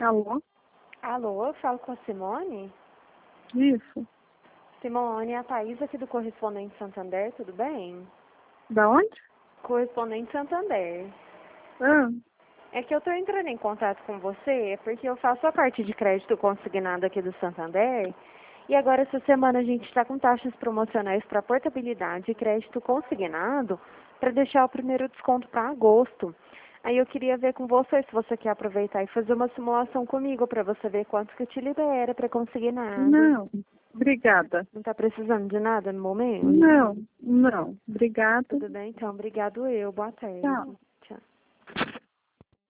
Alô? Alô, eu falo com a Simone? Isso. Simone, é a Thaís aqui do Correspondente Santander, tudo bem? Da onde? Correspondente Santander. Ah, É que eu tô entrando em contato com você porque eu faço a parte de crédito consignado aqui do Santander e agora essa semana a gente está com taxas promocionais para portabilidade e crédito consignado para deixar o primeiro desconto para agosto. Aí eu queria ver com você se você quer aproveitar e fazer uma simulação comigo para você ver quanto que te libera para consignado. não. Obrigada. Não está precisando de nada no momento? Não, não. Obrigada. Tudo bem, então. Obrigado eu. Boa tarde. Tchau.